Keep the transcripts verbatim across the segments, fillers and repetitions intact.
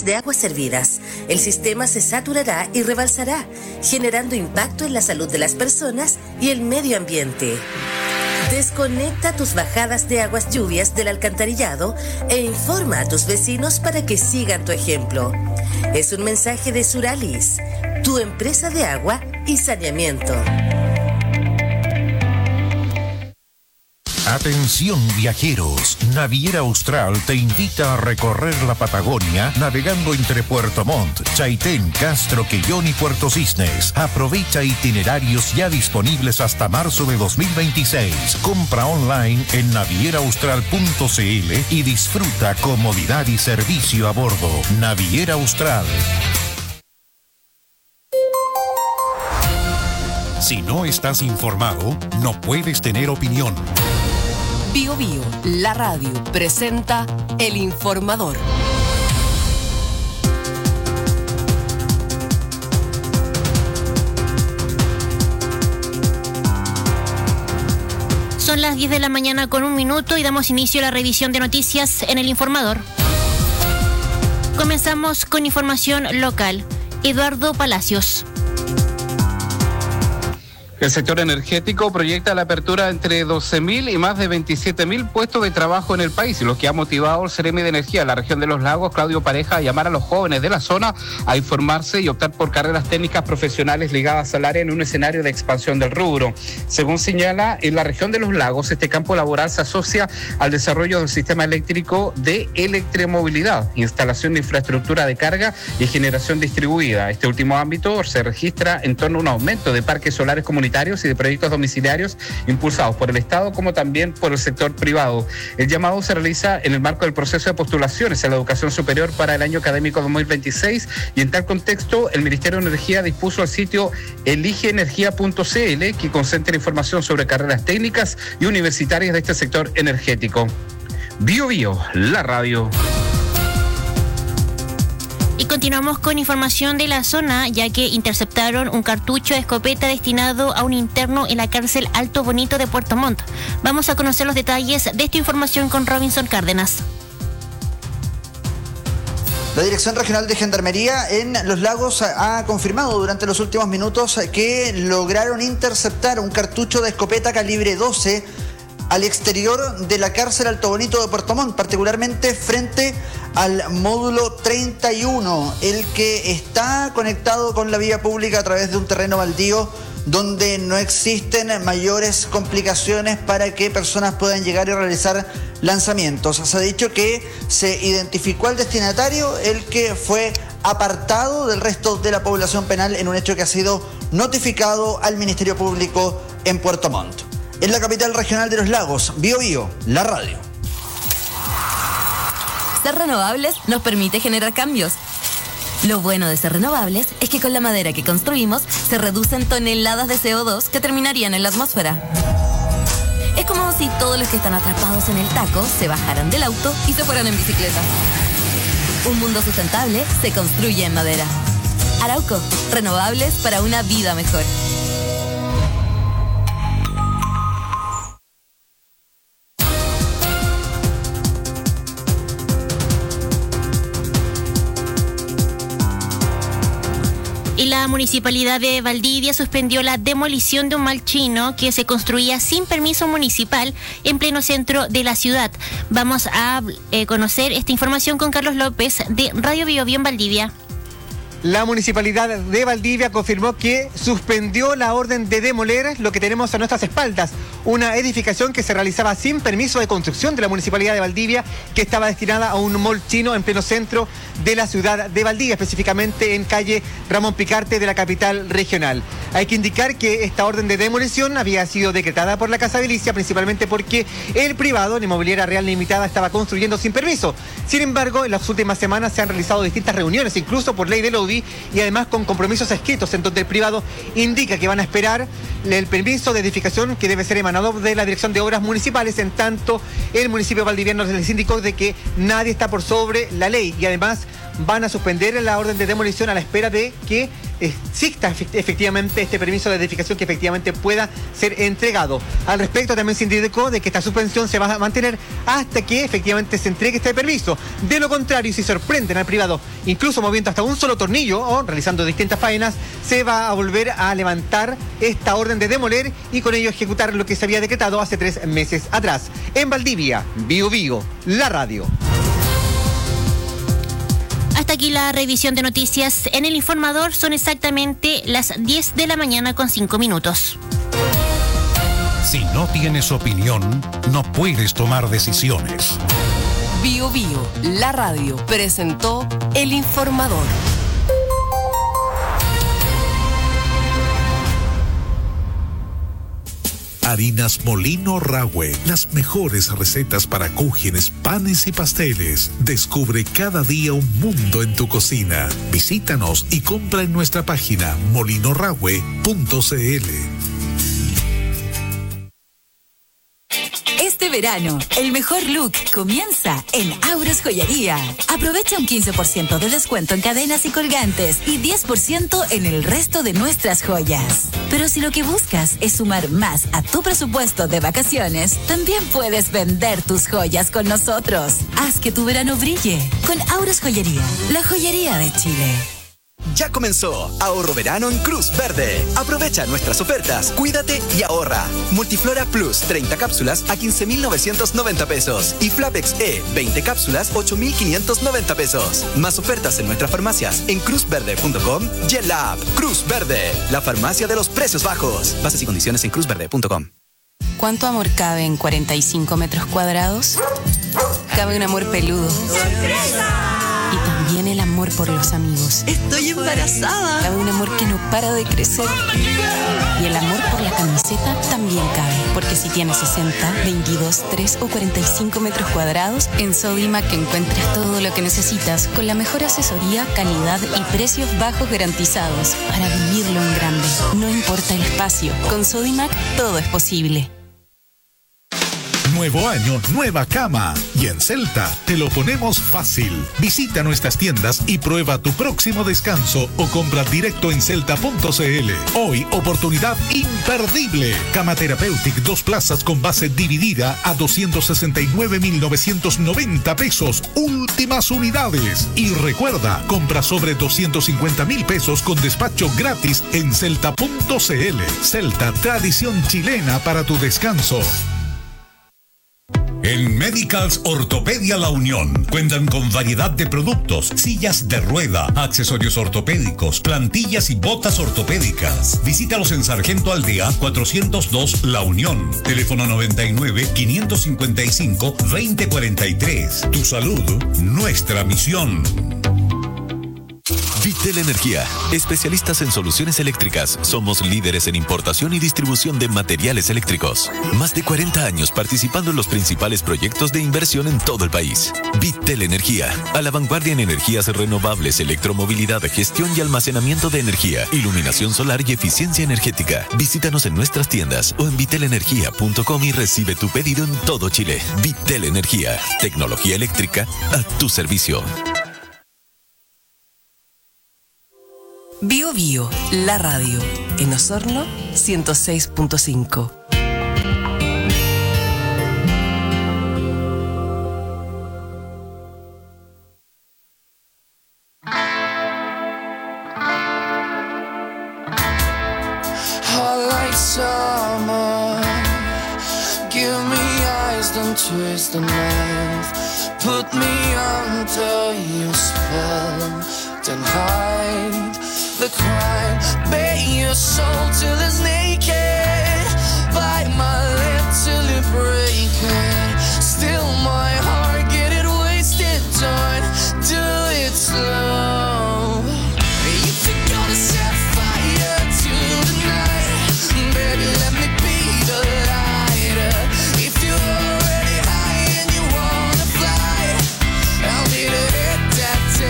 botellas de agua servidas. El sistema se saturará y rebalsará, generando impacto en la salud de las personas y el medio ambiente. Desconecta tus bajadas de aguas lluvias del alcantarillado e informa a tus vecinos para que sigan tu ejemplo. Es un mensaje de Suralis, tu empresa de agua y saneamiento. Atención viajeros, Naviera Austral te invita a recorrer la Patagonia navegando entre Puerto Montt, Chaitén, Castro, Quellón y Puerto Cisnes. Aprovecha itinerarios ya disponibles hasta marzo de dos mil veintiséis. Compra online en naviera austral punto c l y disfruta comodidad y servicio a bordo. Naviera Austral. Si no estás informado, no puedes tener opinión. Bio Bio, la radio, presenta El Informador. Son las diez de la mañana con un minuto y damos inicio a la revisión de noticias en El Informador. Comenzamos con información local. Eduardo Palacios. El sector energético proyecta la apertura entre doce mil y más de veintisiete mil puestos de trabajo en el país, lo que ha motivado al Seremi de Energía de la región de los Lagos, Claudio Pareja, a llamar a los jóvenes de la zona a informarse y optar por carreras técnicas profesionales ligadas al área en un escenario de expansión del rubro. Según señala, en la región de los Lagos, este campo laboral se asocia al desarrollo del sistema eléctrico de electromovilidad, instalación de infraestructura de carga y generación distribuida. Este último ámbito se registra en torno a un aumento de parques solares comunitarios y de proyectos domiciliarios impulsados por el Estado como también por el sector privado. El llamado se realiza en el marco del proceso de postulaciones a la educación superior para el año académico dos mil veintiséis y en tal contexto el Ministerio de Energía dispuso el sitio elige energía punto c l que concentra información sobre carreras técnicas y universitarias de este sector energético. Bio Bio, la radio. Y continuamos con información de la zona, ya que interceptaron un cartucho de escopeta destinado a un interno en la cárcel Alto Bonito de Puerto Montt. Vamos a conocer los detalles de esta información con Robinson Cárdenas. La Dirección Regional de Gendarmería en Los Lagos ha confirmado durante los últimos minutos que lograron interceptar un cartucho de escopeta calibre doce al exterior de la cárcel Alto Bonito de Puerto Montt, particularmente frente al módulo treinta y uno, el que está conectado con la vía pública a través de un terreno baldío donde no existen mayores complicaciones para que personas puedan llegar y realizar lanzamientos. Se ha dicho que se identificó al destinatario, el que fue apartado del resto de la población penal en un hecho que ha sido notificado al Ministerio Público en Puerto Montt. En la capital regional de Los Lagos, Bio Bio, la radio. Ser renovables nos permite generar cambios. Lo bueno de ser renovables es que con la madera que construimos se reducen toneladas de C O dos que terminarían en la atmósfera. Es como si todos los que están atrapados en el taco se bajaran del auto y se fueran en bicicleta. Un mundo sustentable se construye en madera. Arauco, renovables para una vida mejor. Y la Municipalidad de Valdivia suspendió la demolición de un mall chino que se construía sin permiso municipal en pleno centro de la ciudad. Vamos a eh, conocer esta información con Carlos López de Radio Bio Bio en Valdivia. La Municipalidad de Valdivia confirmó que suspendió la orden de demoler lo que tenemos a nuestras espaldas, una edificación que se realizaba sin permiso de construcción de la Municipalidad de Valdivia, que estaba destinada a un mall chino en pleno centro de la ciudad de Valdivia, específicamente en calle Ramón Picarte de la capital regional. Hay que indicar que esta orden de demolición había sido decretada por la Casa Edilicia, principalmente porque el privado, la Inmobiliaria Real Limitada, estaba construyendo sin permiso. Sin embargo, en las últimas semanas se han realizado distintas reuniones, incluso por ley de Lodi, y además con compromisos escritos, en donde el privado indica que van a esperar el permiso de edificación que debe ser emanado de la Dirección de Obras Municipales. En tanto, el municipio valdiviano les indicó de que nadie está por sobre la ley y además van a suspender la orden de demolición a la espera de que exista efectivamente este permiso de edificación que efectivamente pueda ser entregado. Al respecto también se indicó de que esta suspensión se va a mantener hasta que efectivamente se entregue este permiso. De lo contrario, si sorprenden al privado, incluso moviendo hasta un solo tornillo o realizando distintas faenas, se va a volver a levantar esta orden de demoler y con ello ejecutar lo que se había decretado hace tres meses atrás. En Valdivia, Bio Bio, la radio. Hasta aquí la revisión de noticias en El Informador. Son exactamente las diez de la mañana con cinco minutos. Si no tienes opinión, no puedes tomar decisiones. Bio Bio, la radio, presentó El Informador. Harinas Molino Rahue, las mejores recetas para cúgenes, panes y pasteles. Descubre cada día un mundo en tu cocina. Visítanos y compra en nuestra página molino rahue punto c l. Este verano, el mejor look comienza en Auros Joyería. Aprovecha un quince por ciento de descuento en cadenas y colgantes y diez por ciento en el resto de nuestras joyas. Pero si lo que buscas es sumar más a tu presupuesto de vacaciones, también puedes vender tus joyas con nosotros. Haz que tu verano brille con Auros Joyería, la joyería de Chile. Ya comenzó Ahorro Verano en Cruz Verde. Aprovecha nuestras ofertas, cuídate y ahorra. Multiflora Plus, treinta cápsulas a quince mil novecientos noventa pesos. Y Flapex E, veinte cápsulas, ocho mil quinientos noventa pesos. Más ofertas en nuestras farmacias en cruz verde punto com y en la app Cruz Verde, la farmacia de los precios bajos. Bases y condiciones en cruz verde punto com. ¿Cuánto amor cabe en cuarenta y cinco metros cuadrados? Cabe un amor peludo. ¡Sorpresa! Y también el amor por los amigos. ¡Estoy embarazada! Cabe un amor que no para de crecer. Y el amor por la camiseta también cabe. Porque si tienes sesenta, veintidós, tres o cuarenta y cinco metros cuadrados, en Sodimac encuentras todo lo que necesitas con la mejor asesoría, calidad y precios bajos garantizados para vivirlo en grande. No importa el espacio, con Sodimac todo es posible. Nuevo año, nueva cama. Y en Celta te lo ponemos fácil. Visita nuestras tiendas y prueba tu próximo descanso o compra directo en celta punto c l. Hoy, oportunidad imperdible. Cama Therapeutic, dos plazas con base dividida a doscientos sesenta y nueve mil novecientos noventa pesos. Últimas unidades. Y recuerda, compra sobre doscientos cincuenta mil pesos con despacho gratis en celta punto c l. Celta, tradición chilena para tu descanso. En Medicals Ortopedia La Unión cuentan con variedad de productos, sillas de rueda, accesorios ortopédicos, plantillas y botas ortopédicas. Visítalos en Sargento Aldea cuatrocientos dos La Unión. Teléfono noventa y nueve, quinientos cincuenta y cinco, veinte cuarenta y tres. Tu salud, nuestra misión. Vitel Energía, especialistas en soluciones eléctricas. Somos líderes en importación y distribución de materiales eléctricos. Más de cuarenta años participando en los principales proyectos de inversión en todo el país. Vitel Energía, a la vanguardia en energías renovables, electromovilidad, gestión y almacenamiento de energía, iluminación solar y eficiencia energética. Visítanos en nuestras tiendas o en vitel energía punto com y recibe tu pedido en todo Chile. Vitel Energía, tecnología eléctrica a tu servicio. Bio Bio, la radio. En Osorno, ciento seis punto cinco. Twist the knife, put me under your spell, then hide the crime, bare your soul till it's naked, bite my lip till it break it, still my heart, get it wasted, don't do it slow. If you're gonna set fire to the night, baby let me be the lighter. If you're I'll be the hit that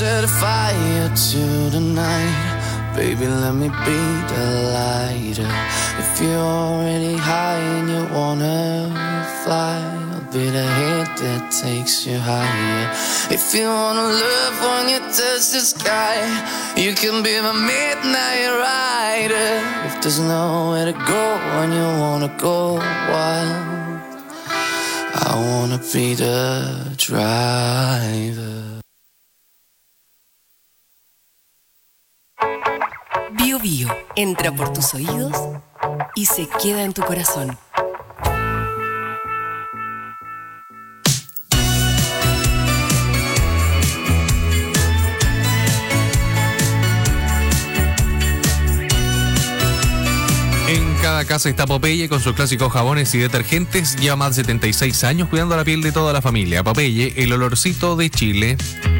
set fire to the night. Baby, let me be the lighter. If you're already high and you wanna fly, I'll be the hit that takes you higher. If you wanna love when you touch the sky, you can be my midnight rider. If there's nowhere to go when you wanna go wild, I wanna be the driver. Bio Bio entra por tus oídos y se queda en tu corazón. En cada casa está Popeye con sus clásicos jabones y detergentes. Lleva más de setenta y seis años cuidando la piel de toda la familia. Popeye, el olorcito de Chile.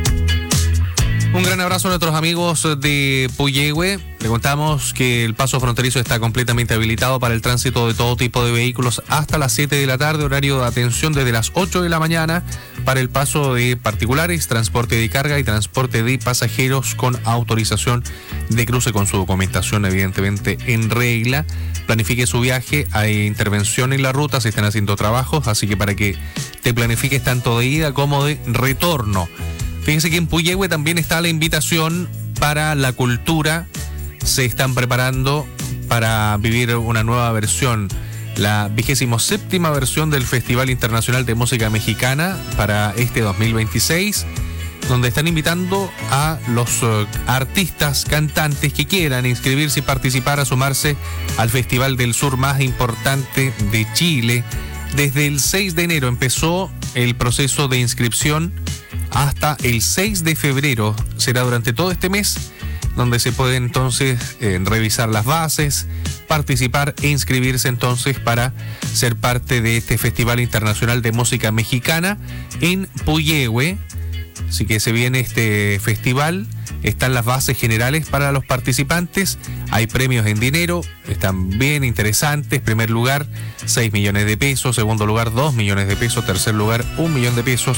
Un gran abrazo a nuestros amigos de Puyehue. Le contamos que el paso fronterizo está completamente habilitado para el tránsito de todo tipo de vehículos hasta las siete de la tarde, horario de atención desde las ocho de la mañana para el paso de particulares, transporte de carga y transporte de pasajeros con autorización de cruce con su documentación evidentemente en regla. Planifique su viaje, hay intervención en la ruta, se están haciendo trabajos, así que para que te planifiques tanto de ida como de retorno. Fíjense que en Puyehue también está la invitación para la cultura. Se están preparando para vivir una nueva versión, la vigésimo séptima versión del Festival Internacional de Música Mexicana para este dos mil veintiséis, donde están invitando a los uh, artistas, cantantes que quieran inscribirse y participar a sumarse al Festival del Sur más importante de Chile. Desde el seis de enero empezó el proceso de inscripción hasta el seis de febrero. Será durante todo este mes donde se puede entonces eh, revisar las bases, participar e inscribirse entonces para ser parte de este Festival Internacional de Música Mexicana en Puyehue. Así que se viene este festival, están las bases generales para los participantes, hay premios en dinero, están bien interesantes. Primer lugar, seis millones de pesos, segundo lugar, dos millones de pesos, tercer lugar, un millón de pesos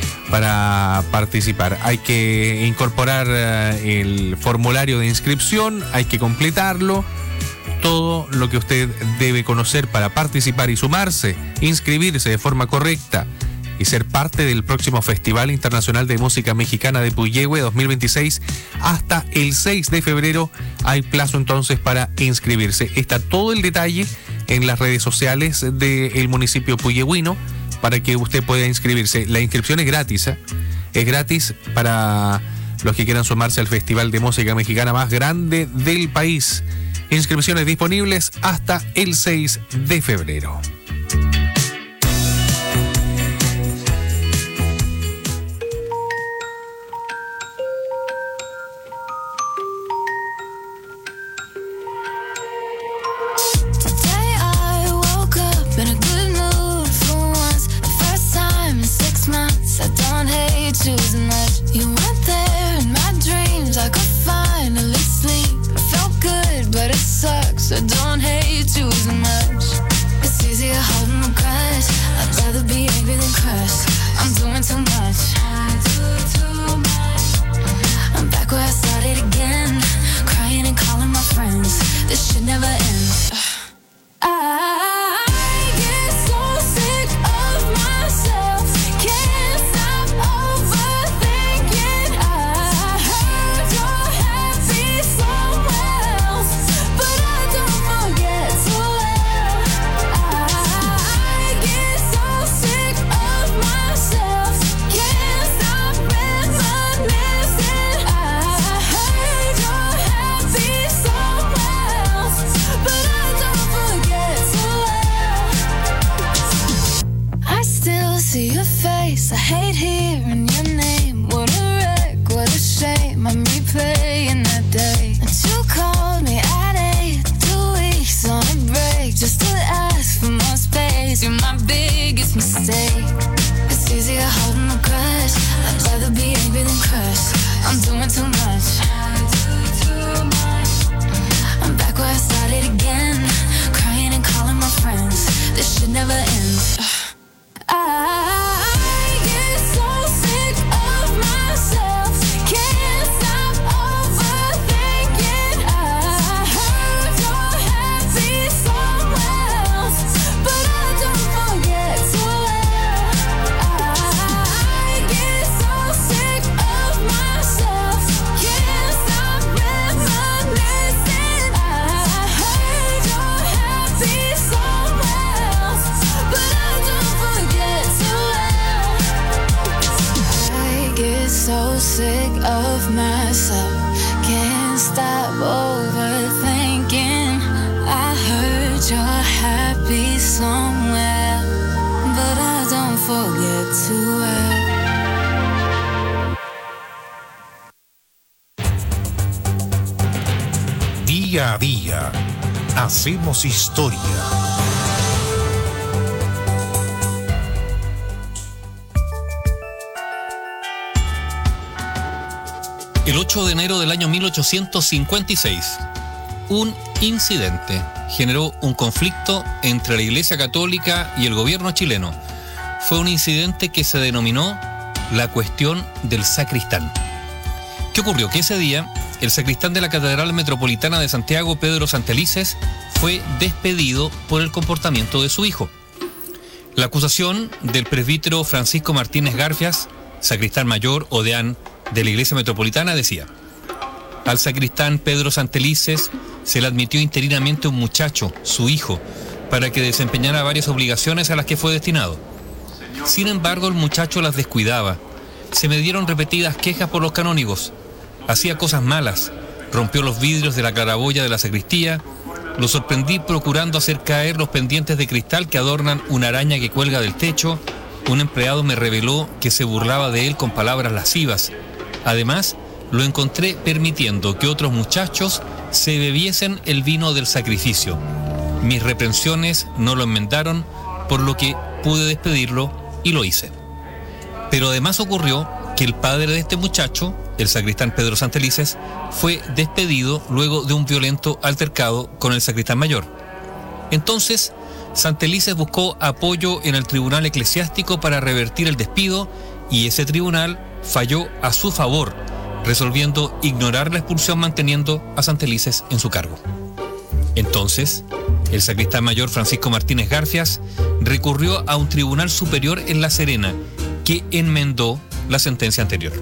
para participar. Hay que incorporar el formulario de inscripción, hay que completarlo. Todo lo que usted debe conocer para participar y sumarse, inscribirse de forma correcta y ser parte del próximo Festival Internacional de Música Mexicana de Puyehue dos mil veintiséis hasta el seis de febrero. Hay plazo entonces para inscribirse. Está todo el detalle en las redes sociales del municipio puyehuino para que usted pueda inscribirse. La inscripción es gratis, ¿eh? Es gratis para los que quieran sumarse al Festival de Música Mexicana más grande del país. Inscripciones disponibles hasta el seis de febrero. Choosing that you weren't there in my dreams, I could finally sleep. It felt good, but it sucks. I don't hate you as much. It's easier holding the crush. I'd rather be angry than crushed. I'm doing too much. I do too much. I'm back where I started again, crying and calling my friends. This should never end. I I hate hearing your name. What a wreck, what a shame. I'm replaying that day. And you called me at eight, two weeks on a break, just to ask for more space. You're my biggest mistake. It's easier holding a crush. I'd rather be angry than crushed. I'm doing too much. I do too much. I'm back where I started again, crying and calling my friends. This should never end. I so sick of myself, can't forget too well. Día a día, hacemos historia. El ocho de enero del año mil ochocientos cincuenta y seis, un incidente generó un conflicto entre la Iglesia Católica y el gobierno chileno. Fue un incidente que se denominó la cuestión del sacristán. ¿Qué ocurrió? Que ese día el sacristán de la Catedral Metropolitana de Santiago, Pedro Santelices, fue despedido por el comportamiento de su hijo. La acusación del presbítero Francisco Martínez Garfias, sacristán mayor o deán de la Iglesia Metropolitana, decía: al sacristán Pedro Santelices se le admitió interinamente un muchacho, su hijo, para que desempeñara varias obligaciones a las que fue destinado. Sin embargo, el muchacho las descuidaba. Se me dieron repetidas quejas por los canónigos. Hacía cosas malas, rompió los vidrios de la claraboya de la sacristía, lo sorprendí procurando hacer caer los pendientes de cristal que adornan una araña que cuelga del techo. Un empleado me reveló que se burlaba de él con palabras lascivas. Además, lo encontré permitiendo que otros muchachos se bebiesen el vino del sacrificio. Mis reprensiones no lo enmendaron, por lo que pude despedirlo y lo hice. Pero además ocurrió que el padre de este muchacho, el sacristán Pedro Santelices, fue despedido luego de un violento altercado con el sacristán mayor. Entonces, Santelices buscó apoyo en el tribunal eclesiástico para revertir el despido, y ese tribunal falló a su favor, resolviendo ignorar la expulsión manteniendo a Santelices en su cargo. Entonces, el sacristán mayor Francisco Martínez Garfias recurrió a un tribunal superior en La Serena, que enmendó la sentencia anterior.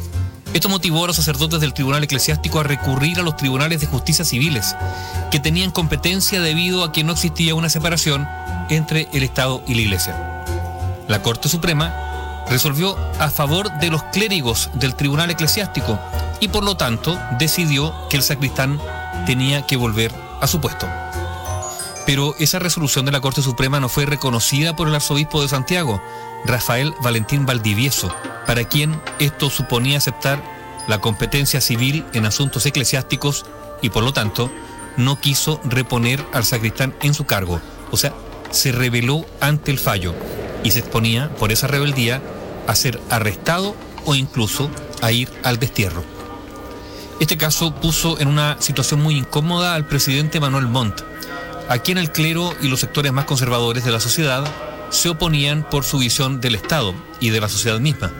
Esto motivó a los sacerdotes del tribunal eclesiástico a recurrir a los tribunales de justicia civiles, que tenían competencia debido a que no existía una separación entre el Estado y la Iglesia. La Corte Suprema resolvió a favor de los clérigos del tribunal eclesiástico y por lo tanto decidió que el sacristán tenía que volver a su puesto. Pero esa resolución de la Corte Suprema no fue reconocida por el arzobispo de Santiago, Rafael Valentín Valdivieso, para quien esto suponía aceptar la competencia civil en asuntos eclesiásticos y por lo tanto no quiso reponer al sacristán en su cargo. O sea, se rebeló ante el fallo y se exponía por esa rebeldía a ser arrestado o incluso a ir al destierro. Este caso puso en una situación muy incómoda al presidente Manuel Montt, a quien el clero y los sectores más conservadores de la sociedad se oponían por su visión del Estado y de la sociedad misma.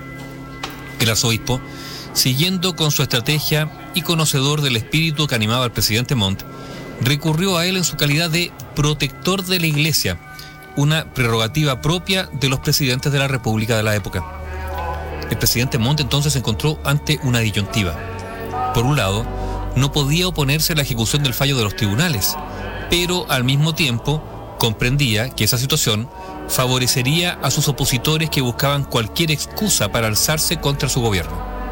El arzobispo, siguiendo con su estrategia y conocedor del espíritu que animaba al presidente Montt, recurrió a él en su calidad de protector de la Iglesia, una prerrogativa propia de los presidentes de la República de la época. El presidente Montt entonces se encontró ante una disyuntiva. Por un lado, no podía oponerse a la ejecución del fallo de los tribunales, pero al mismo tiempo comprendía que esa situación favorecería a sus opositores que buscaban cualquier excusa para alzarse contra su gobierno.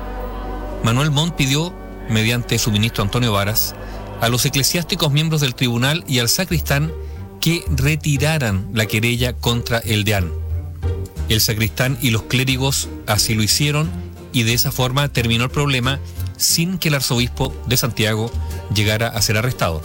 Manuel Montt pidió, mediante su ministro Antonio Varas, a los eclesiásticos miembros del tribunal y al sacristán que retiraran la querella contra el deán. El sacristán y los clérigos así lo hicieron y de esa forma terminó el problema sin que el arzobispo de Santiago llegara a ser arrestado.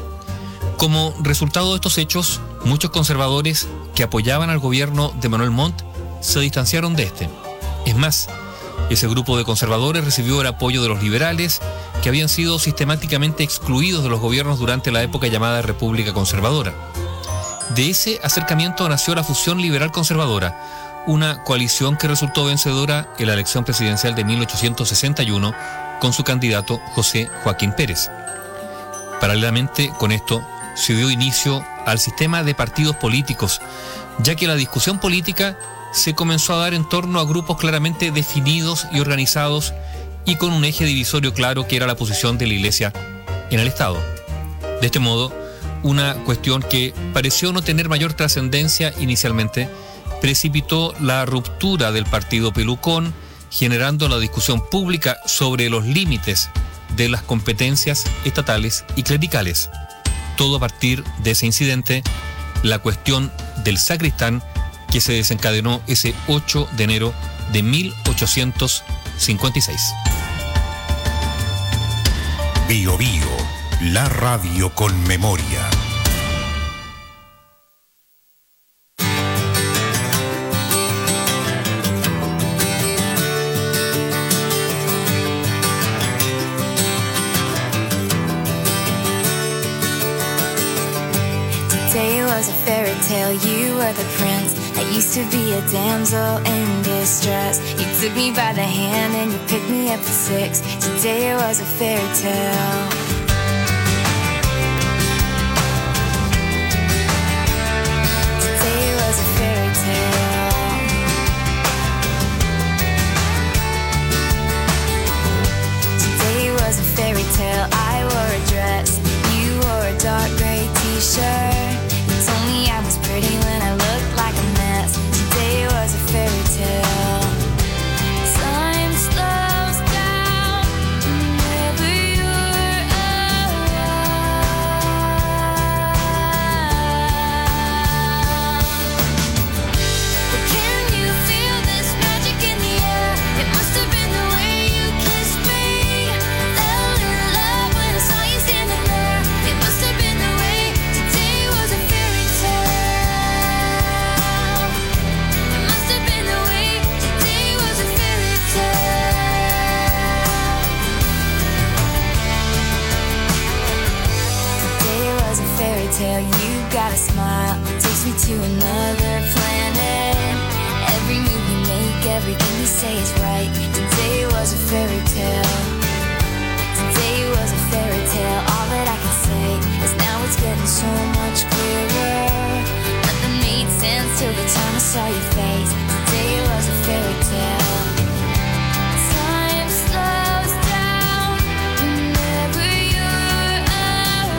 Como resultado de estos hechos, muchos conservadores que apoyaban al gobierno de Manuel Montt se distanciaron de este. Es más, ese grupo de conservadores recibió el apoyo de los liberales, que habían sido sistemáticamente excluidos de los gobiernos durante la época llamada República Conservadora. De ese acercamiento nació la Fusión Liberal Conservadora, una coalición que resultó vencedora en la elección presidencial de mil ochocientos sesenta y uno con su candidato José Joaquín Pérez. Paralelamente con esto, se dio inicio al sistema de partidos políticos, ya que la discusión política se comenzó a dar en torno a grupos claramente definidos y organizados y con un eje divisorio claro que era la posición de la Iglesia en el Estado. De este modo, una cuestión que pareció no tener mayor trascendencia inicialmente, precipitó la ruptura del partido Pelucón, generando la discusión pública sobre los límites de las competencias estatales y clericales. Todo a partir de ese incidente, la cuestión del sacristán, que se desencadenó ese ocho de enero de mil ochocientos cincuenta y seis. Bio Bio, la radio con memoria. Was a fairy tale, you were the prince. I used to be a damsel in distress. You took me by the hand and you picked me up for six. Today it was a fairy tale. Today it was a fairy tale. Today it was a fairy tale. I wore a dress, you wore a dark gray t-shirt. Told me I was pretty when I looked like a mess. Today was a fairy tale. Time slows down whenever you're around. But can you feel this magic in the air? It must have been the way you kissed me. Fell in love when I saw you standing there. It must have been the way. Today was a fairy tale. You got a smile, takes me to another planet. Every move you make, everything you say is right. Today was a fairy tale. Today was a fairy tale. All that I can say is now it's getting so much clearer. Nothing made sense till the time I saw your face. Today was a fairy tale. Time slows down whenever you're around.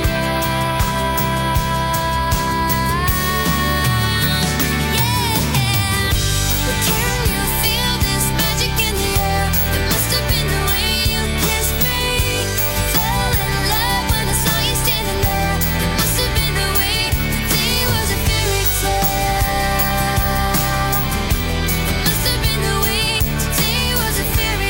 Can you feel this magic in the air? It must have been the way you kissed me. Fell in love when I saw you standing there. It must have been the way. Today was a fairy tale. It must have been the way. Today was a fairy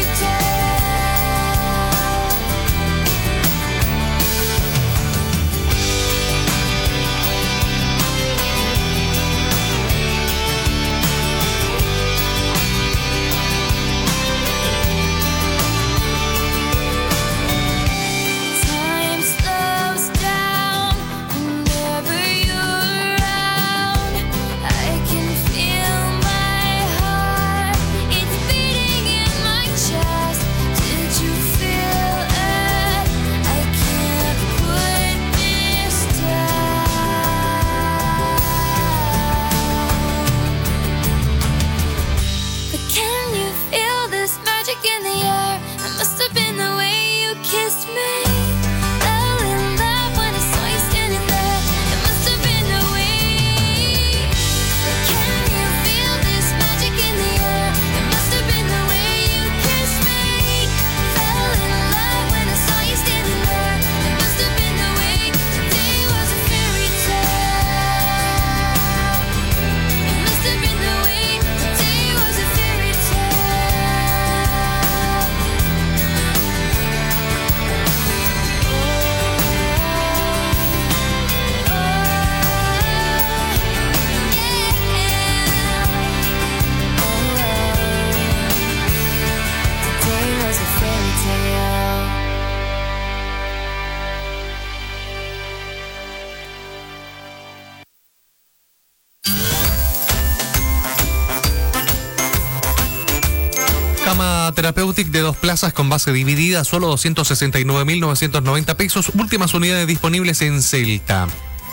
Time slows down whenever you're around. I can feel my heart, it's beating in my chest. Did you feel it? I can't put this down. But can you feel this magic in the air? It must have been the way you kissed me. Fell in love when I saw you standing there. It must have been the way. But can you feel this magic in the air? It must have been the way you kissed me. Fell in love when I saw you standing there. It must have been the way. Today was a fairy tale. It must have been the way. Today was a fairy Today was a fairy tale. Cama Therapeutic de dos plazas con base dividida, solo doscientos sesenta y nueve mil novecientos noventa pesos. Últimas unidades disponibles en Celta.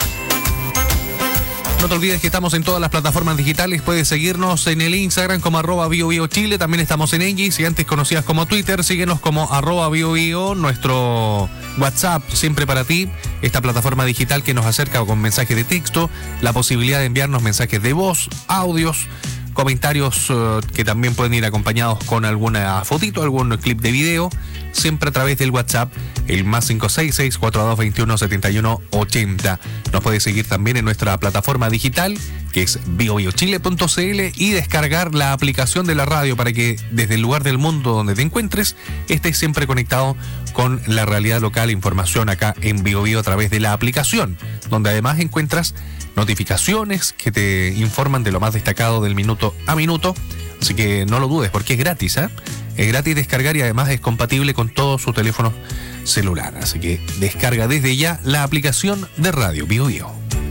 No te olvides que estamos en todas las plataformas digitales. Puedes seguirnos en el Instagram como arroba biobiochile. También estamos en X, y antes conocidas como Twitter. Síguenos como arroba biobio. Nuestro WhatsApp siempre para ti. Esta plataforma digital que nos acerca con mensajes de texto, la posibilidad de enviarnos mensajes de voz, audios, comentarios uh, que también pueden ir acompañados con alguna fotito, algún clip de video, siempre a través del WhatsApp, el más cinco seis seis, cuatro dos dos uno, siete uno ocho cero. Nos puede seguir también en nuestra plataforma digital, que es bio bio chile punto c l, y descargar la aplicación de la radio para que desde el lugar del mundo donde te encuentres estés siempre conectado con la realidad local, información acá en Bio Bio a través de la aplicación, donde además encuentras notificaciones que te informan de lo más destacado del minuto a minuto. Así que no lo dudes, porque es gratis, ¿eh? Es gratis descargar y además es compatible con todos sus teléfonos celulares. Así que descarga desde ya la aplicación de Radio Bio Bio.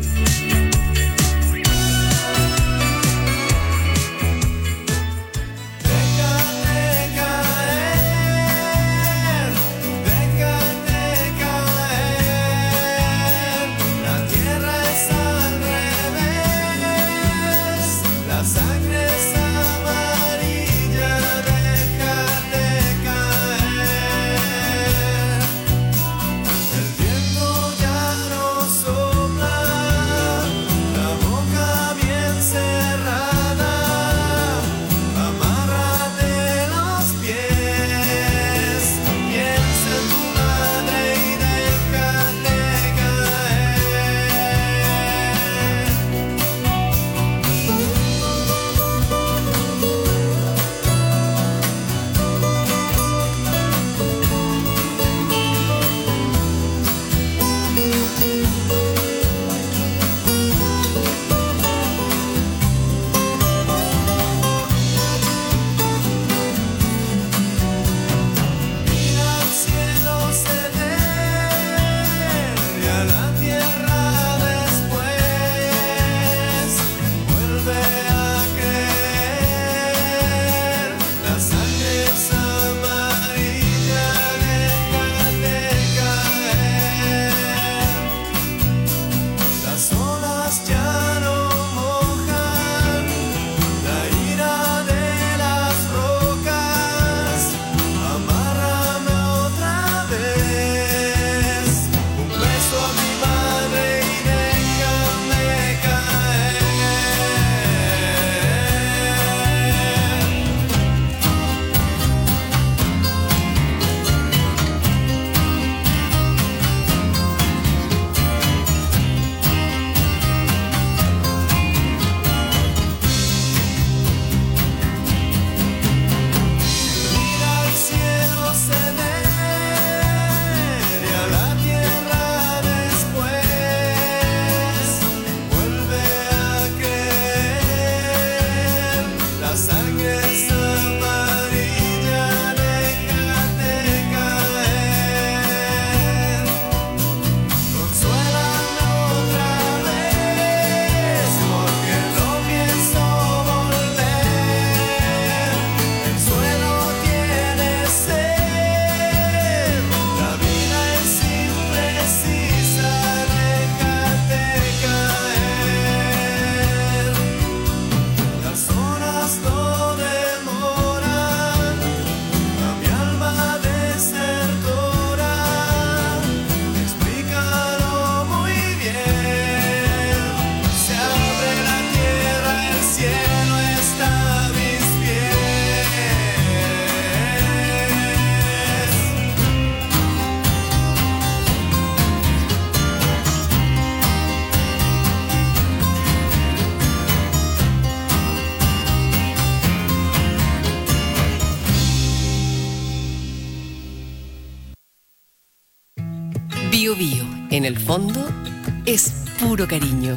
Bio Bio, en el fondo, es puro cariño.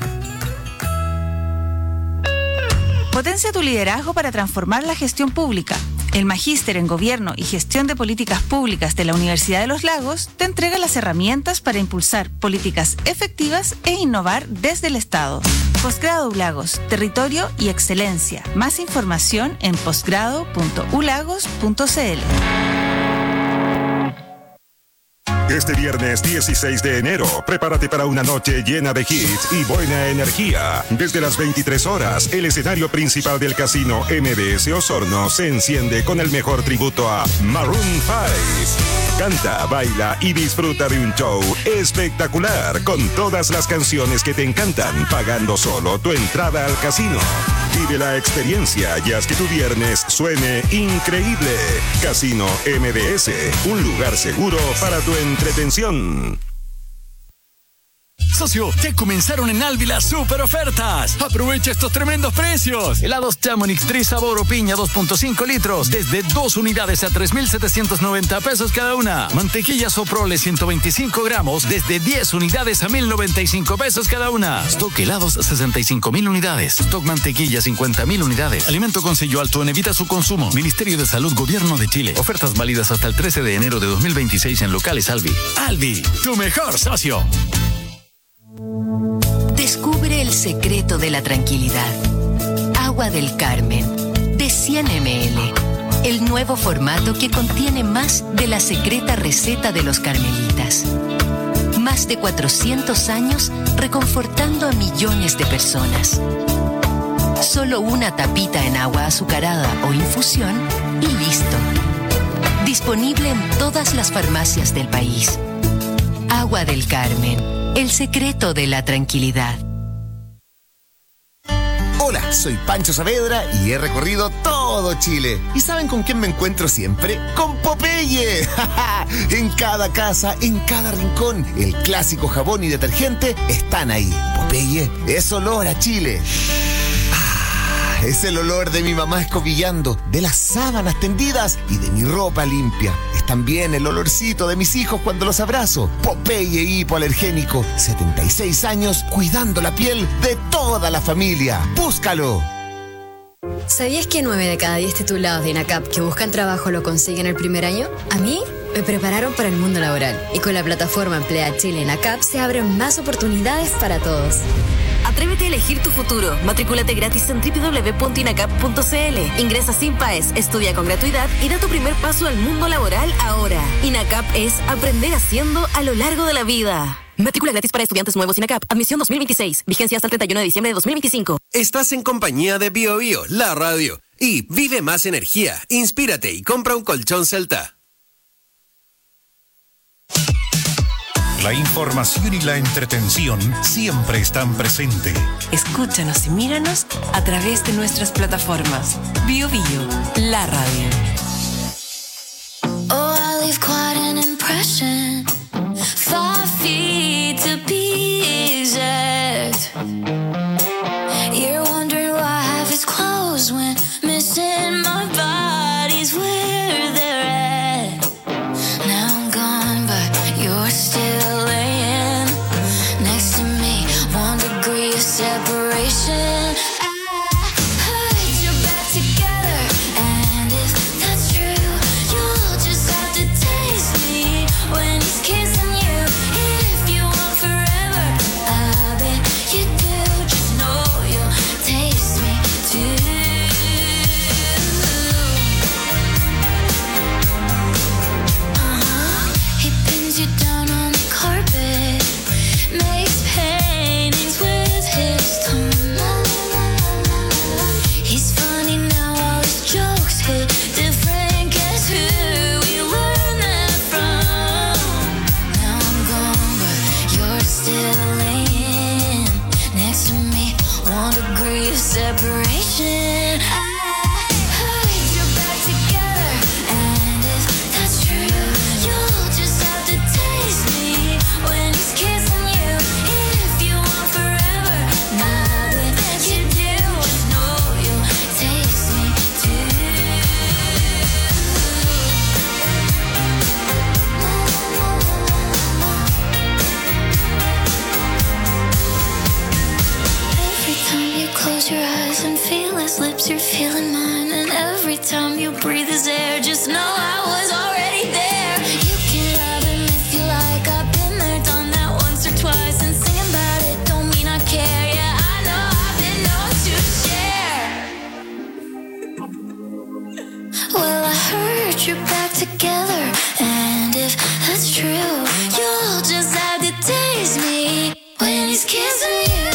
Potencia tu liderazgo para transformar la gestión pública. El Magíster en Gobierno y Gestión de Políticas Públicas de la Universidad de Los Lagos te entrega las herramientas para impulsar políticas efectivas e innovar desde el Estado. Posgrado U Lagos, territorio y excelencia. Más información en posgrado punto u lagos punto c l. Este viernes dieciséis de enero, prepárate para una noche llena de hits y buena energía. Desde las veintitrés horas, el escenario principal del casino M B S Osorno se enciende con el mejor tributo a Maroon cinco. Canta, baila y disfruta de un show espectacular con todas las canciones que te encantan, pagando solo tu entrada al casino. Vive la experiencia y haz que tu viernes suene increíble. Casino M B S, un lugar seguro para tu entretención. Socio, ya comenzaron en Alvi las super ofertas. Aprovecha estos tremendos precios. Helados Chamonix Tri sabor o piña dos punto cinco litros desde dos unidades a tres mil setecientos noventa pesos cada una. Mantequilla Soprole ciento veinticinco gramos desde diez unidades a mil noventa y cinco pesos cada una. Stock helados sesenta y cinco mil unidades. Stock mantequilla cincuenta mil unidades. Alimento con sello alto en evita su consumo. Ministerio de Salud, Gobierno de Chile. Ofertas válidas hasta el trece de enero de dos mil veintiséis en locales Alvi. Alvi, tu mejor socio. Descubre el secreto de la tranquilidad. Agua del Carmen, de cien mililitros. El nuevo formato que contiene más de la secreta receta de los carmelitas. Más de cuatrocientos años reconfortando a millones de personas. Solo una tapita en agua azucarada o infusión y listo. Disponible en todas las farmacias del país. Agua del Carmen, el secreto de la tranquilidad. Hola, soy Pancho Saavedra y he recorrido todo Chile. ¿Y saben con quién me encuentro siempre? ¡Con Popeye! En cada casa, en cada rincón, el clásico jabón y detergente están ahí. Popeye es olor a Chile. Es el olor de mi mamá escobillando, de las sábanas tendidas y de mi ropa limpia. Es también el olorcito de mis hijos cuando los abrazo. Popeye hipoalergénico, setenta y seis años cuidando la piel de toda la familia. ¡Búscalo! ¿Sabías que nueve de cada diez titulados de INACAP que buscan trabajo lo consiguen el primer año? A mí me prepararon para el mundo laboral y con la plataforma Emplea Chile INACAP se abren más oportunidades para todos. Atrévete a elegir tu futuro. Matricúlate gratis en doble u doble u doble u punto inacap punto c l. Ingresa sin paes, estudia con gratuidad y da tu primer paso al mundo laboral ahora. INACAP es aprender haciendo a lo largo de la vida. Matrícula gratis para estudiantes nuevos INACAP. Admisión dos mil veintiséis. Vigencia hasta el treinta y uno de diciembre de dos mil veinticinco. Estás en compañía de Bio Bio, la radio. Y vive más energía. Inspírate y compra un colchón Celta. La información y la entretención siempre están presentes. Escúchanos y míranos a través de nuestras plataformas. Bio Bio, la radio. Oh, I leave quite an impression. Five feet to be exact. You're wondering why I have his clothes when missing my body's where they're at. Now I'm gone, but you're still laying next to me. One degree of separation. Separation. Close your eyes and feel his lips, you're feeling mine. And every time you breathe his air, just know I was already there. You can love him if you like, I've been there, done that once or twice. And singing about it don't mean I care, yeah, I know I've been known to share. Well, I heard you're back together, and if that's true, you'll just have to taste me when he's kissing you.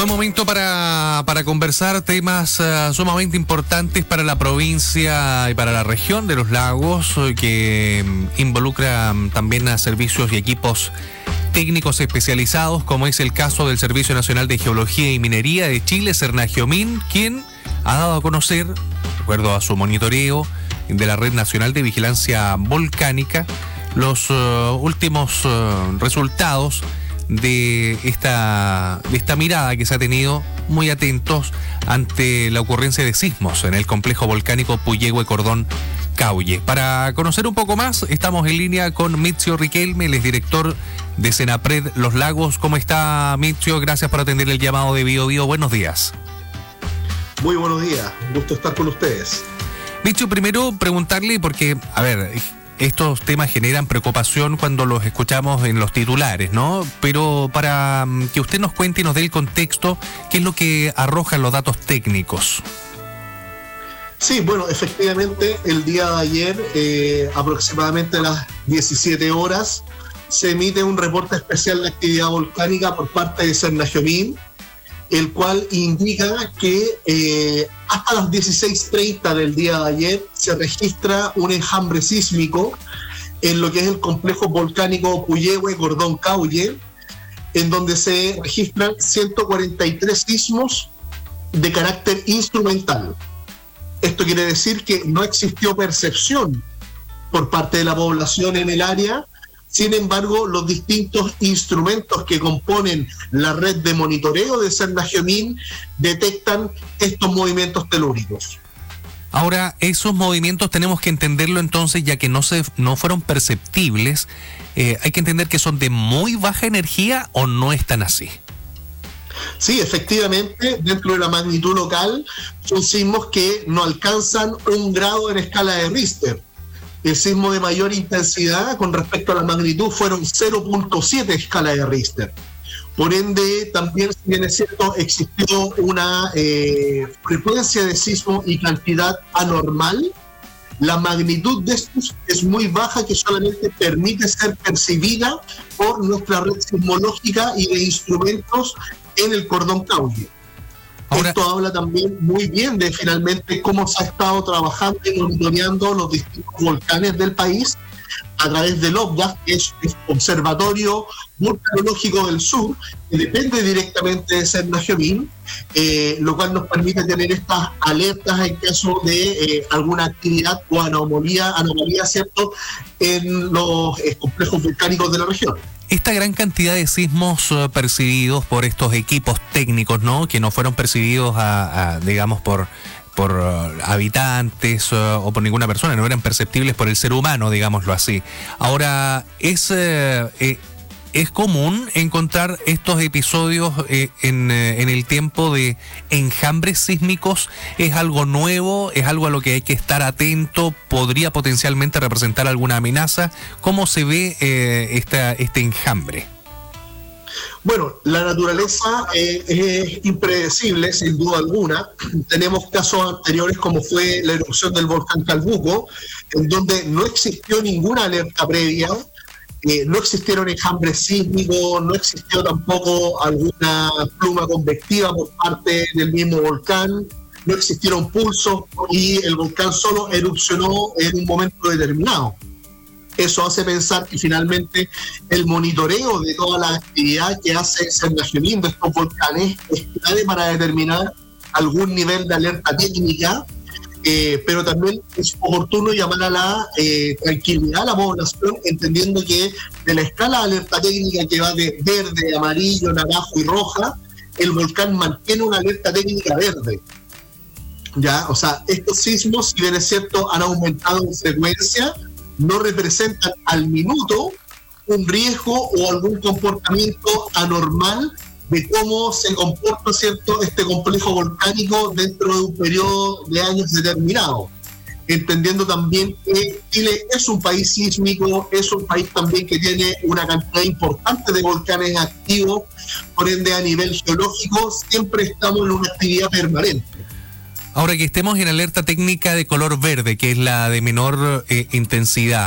Buen momento para, para conversar temas uh, sumamente importantes para la provincia y para la región de los lagos, que um, involucran también a servicios y equipos técnicos especializados, como es el caso del Servicio Nacional de Geología y Minería de Chile, Cernagiomín, quien ha dado a conocer, de acuerdo a su monitoreo de la Red Nacional de Vigilancia Volcánica, los uh, últimos uh, resultados de esta, de esta mirada que se ha tenido, muy atentos ante la ocurrencia de sismos en el complejo volcánico Puyehue-Cordón-Caulle. Para conocer un poco más, estamos en línea con Mitzio Riquelme, el exdirector de Senapred Los Lagos. ¿Cómo está, Mitzio? Gracias por atender el llamado de Bio Bio. Buenos días. Muy buenos días, un gusto estar con ustedes. Mitzio, primero preguntarle, porque, a ver, estos temas generan preocupación cuando los escuchamos en los titulares, ¿no? Pero para que usted nos cuente y nos dé el contexto, ¿qué es lo que arrojan los datos técnicos? Sí, bueno, efectivamente, el día de ayer, eh, aproximadamente a las diecisiete horas, se emite un reporte especial de actividad volcánica por parte de Cernagiomín, el cual indica que eh, hasta las dieciséis treinta del día de ayer se registra un enjambre sísmico en lo que es el complejo volcánico Puyehue-Cordón-Caulle, en donde se registran ciento cuarenta y tres sismos de carácter instrumental. Esto quiere decir que no existió percepción por parte de la población en el área. Sin embargo, los distintos instrumentos que componen la red de monitoreo de Cernagiomín detectan estos movimientos telúricos. Ahora, esos movimientos tenemos que entenderlo entonces, ya que no se no fueron perceptibles, eh, hay que entender que son de muy baja energía o no están así. Sí, efectivamente, dentro de la magnitud local, son sismos que no alcanzan un grado en escala de Richter. El sismo de mayor intensidad con respecto a la magnitud fueron cero punto siete escala de Richter. Por ende, también, si bien es cierto, existió una eh, frecuencia de sismo y cantidad anormal, la magnitud de estos es muy baja, que solamente permite ser percibida por nuestra red sismológica y de instrumentos en el Cordón Caulle. Ahora, esto habla también muy bien de finalmente cómo se ha estado trabajando y monitoreando los distintos volcanes del país a través del O B G A, que es el Observatorio Vulcanológico del Sur, que depende directamente de Cernagiomín, eh, lo cual nos permite tener estas alertas en caso de eh, alguna actividad o anomalía, anomalía ¿cierto?, en los eh, complejos volcánicos de la región. Esta gran cantidad de sismos uh, percibidos por estos equipos técnicos, ¿no?, que no fueron percibidos, a, a, digamos, por, por uh, habitantes uh, o por ninguna persona, no eran perceptibles por el ser humano, digámoslo así. Ahora, es... Uh, eh, ¿Es común encontrar estos episodios eh, en, eh, en el tiempo de enjambres sísmicos? ¿Es algo nuevo? ¿Es algo a lo que hay que estar atento? ¿Podría potencialmente representar alguna amenaza? ¿Cómo se ve eh, esta, este enjambre? Bueno, la naturaleza eh, es impredecible, sin duda alguna. Tenemos casos anteriores como fue la erupción del volcán Calbuco, en donde no existió ninguna alerta previa. Eh, no existieron enjambres sísmicos, no existió tampoco alguna pluma convectiva por parte del mismo volcán, no existieron pulsos y el volcán solo erupcionó en un momento determinado. Eso hace pensar que finalmente el monitoreo de toda la actividad que hace Cernagiomín de estos volcanes es clave para determinar algún nivel de alerta técnica. Eh, pero también es oportuno llamar a la eh, tranquilidad a la población, entendiendo que de la escala de alerta técnica que va de verde, amarillo, naranjo y roja, el volcán mantiene una alerta técnica verde. ¿Ya? O sea, estos sismos, si bien es cierto, han aumentado en frecuencia, no representan al minuto un riesgo o algún comportamiento anormal de cómo se comporta, ¿cierto?, este complejo volcánico dentro de un periodo de años determinado. Entendiendo también que Chile es un país sísmico, es un país también que tiene una cantidad importante de volcanes activos, por ende a nivel geológico siempre estamos en una actividad permanente. Ahora, que estemos en alerta técnica de color verde, que es la de menor eh, intensidad,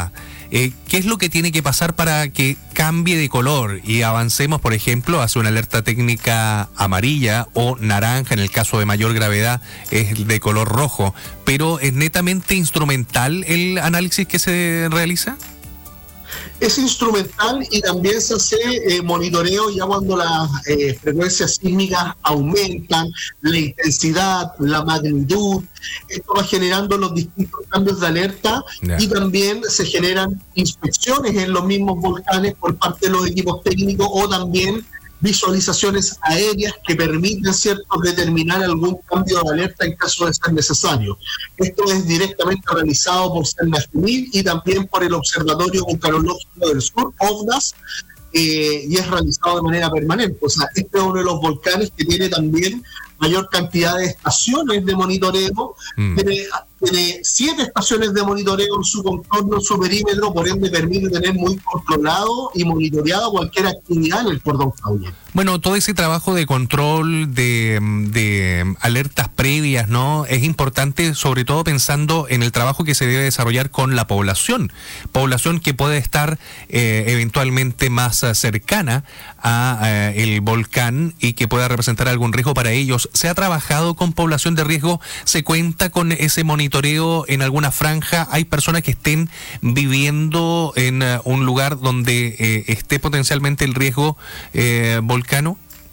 Eh, ¿Qué es lo que tiene que pasar para que cambie de color y avancemos, por ejemplo, hacia una alerta técnica amarilla o naranja? En el caso de mayor gravedad es de color rojo, pero ¿es netamente instrumental el análisis que se realiza? Es instrumental y también se hace eh, monitoreo ya cuando las eh, frecuencias sísmicas aumentan, la intensidad, la magnitud. Esto va generando los distintos cambios de alerta yeah. y también se generan inspecciones en los mismos volcanes por parte de los equipos técnicos o también visualizaciones aéreas que permiten, ¿cierto?, determinar algún cambio de alerta en caso de ser necesario. Esto es directamente realizado por Cernajumil y también por el Observatorio Vulcanológico del Sur, OVDAS, eh, y es realizado de manera permanente. O sea, este es uno de los volcanes que tiene también mayor cantidad de estaciones de monitoreo, mm. tiene, tiene siete estaciones de monitoreo en su contorno, en su perímetro, por ende permite tener muy controlado y monitoreado cualquier actividad en el cordón Cauye. Bueno, todo ese trabajo de control, de, de alertas previas, ¿no? Es importante, sobre todo pensando en el trabajo que se debe desarrollar con la población, población que puede estar eh, eventualmente más cercana a eh, el volcán y que pueda representar algún riesgo para ellos. ¿Se ha trabajado con población de riesgo? ¿Se cuenta con ese monitoreo en alguna franja? ¿Hay personas que estén viviendo en uh, un lugar donde eh, esté potencialmente el riesgo eh, volcano?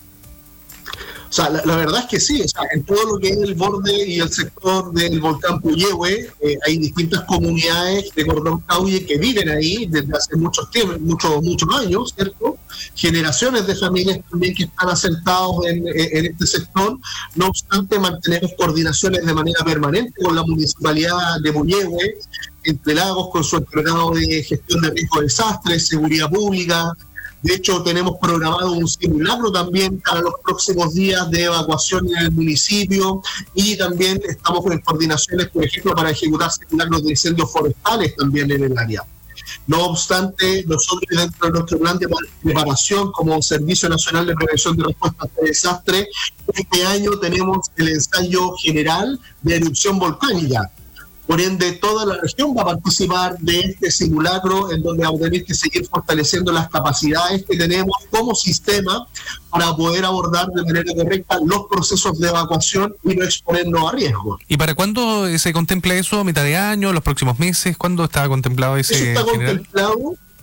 O sea, la, la verdad es que sí, o sea, en todo lo que es el borde y el sector del volcán Puyehue, eh, hay distintas comunidades de Cordón Cauye que viven ahí desde hace muchos tiempos, muchos, muchos años, ¿cierto? Generaciones de familias también que están asentados en, en este sector. No obstante, mantenemos coordinaciones de manera permanente con la municipalidad de Puyehue, entre Lagos, con su encargado de gestión de riesgo de desastres, seguridad pública. De hecho, tenemos programado un simulacro también para los próximos días de evacuación en el municipio y también estamos en coordinaciones, por ejemplo, para ejecutar simulacros de incendios forestales también en el área. No obstante, nosotros dentro de nuestro plan de preparación como Servicio Nacional de Prevención de Respuesta a Desastres, este año tenemos el ensayo general de erupción volcánica. Por ende, toda la región va a participar de este simulacro en donde vamos a tener que seguir fortaleciendo las capacidades que tenemos como sistema para poder abordar de manera correcta los procesos de evacuación y no exponernos a riesgo. ¿Y para cuándo se contempla eso? ¿Mitad de año? ¿Los próximos meses? ¿Cuándo está contemplado ese Eso está general? contemplado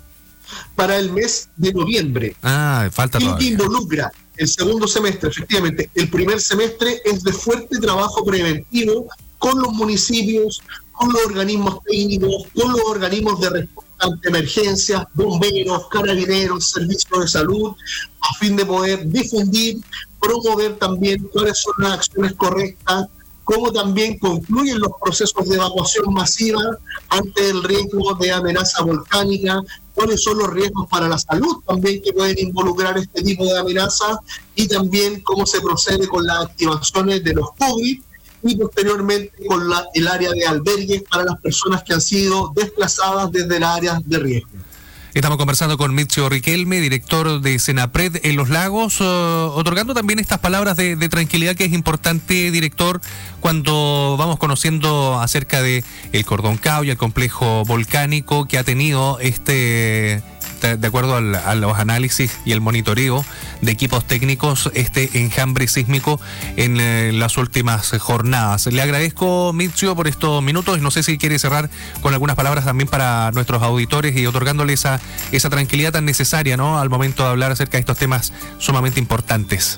para el mes de noviembre. Ah, falta y todavía. que involucra el segundo semestre, efectivamente. El primer semestre es de fuerte trabajo preventivo con los municipios, con los organismos técnicos, con los organismos de respuesta ante emergencias, bomberos, carabineros, servicios de salud, a fin de poder difundir, promover también cuáles son las acciones correctas, cómo también concluyen los procesos de evacuación masiva ante el riesgo de amenaza volcánica, cuáles son los riesgos para la salud también que pueden involucrar este tipo de amenazas y también cómo se procede con las activaciones de los COVID y posteriormente con la, el área de albergues para las personas que han sido desplazadas desde las áreas de riesgo. Estamos conversando con Mitzio Riquelme, director de Senapred en Los Lagos, uh, otorgando también estas palabras de, de tranquilidad que es importante, director, cuando vamos conociendo acerca de el Cordón Cauye, el complejo volcánico que ha tenido este... de acuerdo al, a los análisis y el monitoreo de equipos técnicos, este enjambre sísmico en eh, las últimas jornadas. Le agradezco, Mitzio, por estos minutos. No sé si quiere cerrar con algunas palabras también para nuestros auditores y otorgándole esa, esa tranquilidad tan necesaria, ¿no?, al momento de hablar acerca de estos temas sumamente importantes.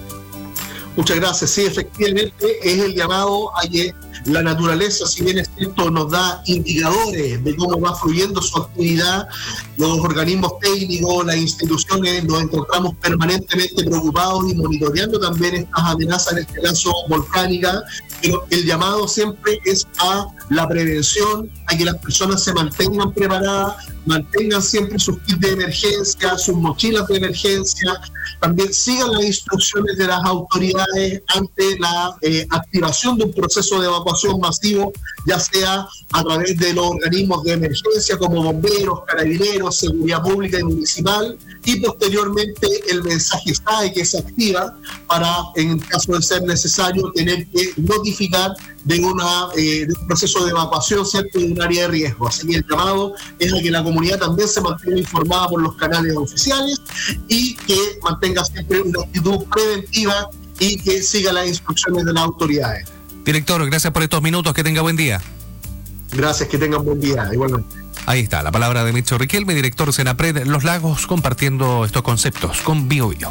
Muchas gracias. Sí, efectivamente, es el llamado a que la naturaleza, si bien es cierto, nos da indicadores de cómo va fluyendo su actividad, los organismos técnicos, las instituciones, nos encontramos permanentemente preocupados y monitoreando también estas amenazas, en este caso volcánicas, pero el llamado siempre es a la prevención, a que las personas se mantengan preparadas, mantengan siempre sus kits de emergencia, sus mochilas de emergencia, también sigan las instrucciones de las autoridades ante la eh, activación de un proceso de evacuación masivo, ya sea a través de los organismos de emergencia como bomberos, carabineros, seguridad pública y municipal, y posteriormente el mensaje S A E que se activa para, en caso de ser necesario, tener que notificar de, una, eh, de un proceso de evacuación, ¿cierto?, de un área de riesgo. Así que el llamado es a que la comunidad también se mantenga informada por los canales oficiales y que mantenga siempre una actitud preventiva y que siga las instrucciones de las autoridades. Director, gracias por estos minutos, que tenga buen día. Gracias, que tengan buen día, igualmente. Ahí está, la palabra de Micho Riquelme, director Senapred Los Lagos, compartiendo estos conceptos con Bio Bio.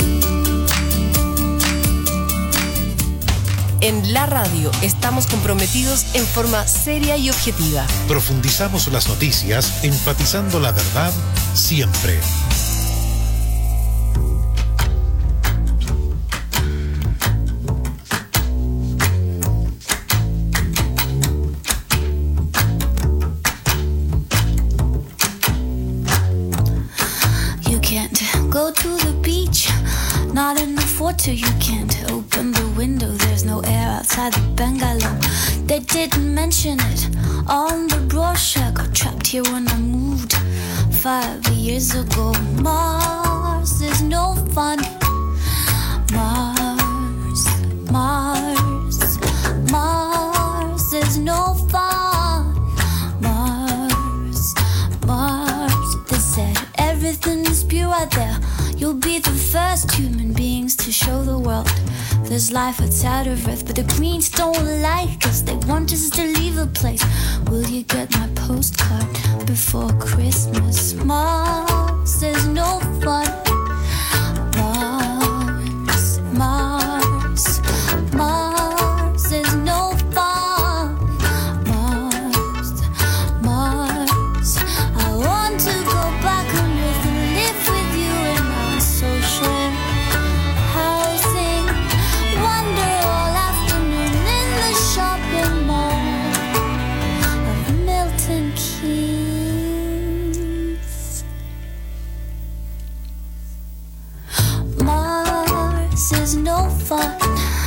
En la radio estamos comprometidos en forma seria y objetiva. Profundizamos las noticias, enfatizando la verdad siempre. Go to the beach, not in the photo. You can't open the window, there's no air outside the bungalow. They didn't mention it on the brochure. Got trapped here when I moved five years ago. Mars is no fun. Mars, Mars, Mars is no fun. Mars, Mars, they said everything is pure out there. You'll be the first human beings to show the world there's life outside of Earth. But the Greens don't like us, they want us to leave the place. Will you get my postcard before Christmas? Mars is no fun. Mars, Mars, Mars is no fun. Mars, Mars, I want to go back on Earth and live with you in our social housing. Wander all afternoon in the shopping mall of Milton Keynes. Mars is no fun.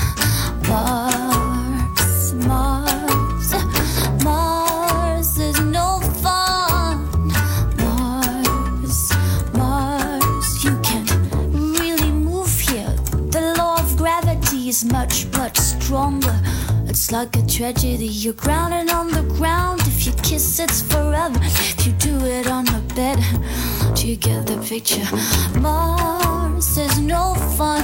Mars, Mars, Mars is no fun. Mars, Mars, you can't really move here. The law of gravity is much, much stronger. It's like a tragedy. You're grounded on the ground. If you kiss, it's forever. If you do it on the bed, do you get the picture? Mars is no fun.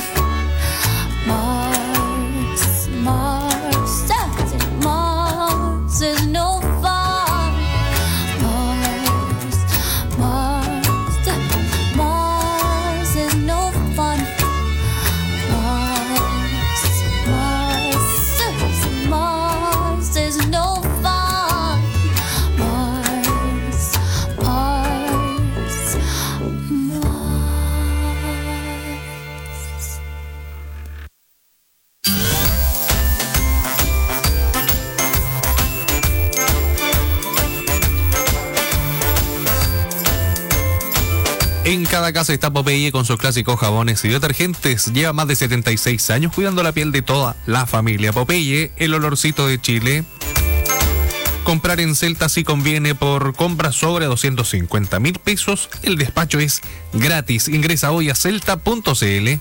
Mars, Mars, Mars is no fun. Mars, Mars, Mars is no fun. Mars, Mars, Mars is no fun. Mars, Mars, Mars. En cada casa está Popeye con sus clásicos jabones y detergentes. Lleva más de setenta y seis años cuidando la piel de toda la familia. Popeye, el olorcito de Chile. Comprar en Celta sí conviene por compras sobre doscientos cincuenta mil pesos. El despacho es gratis. Ingresa hoy a celta punto cl.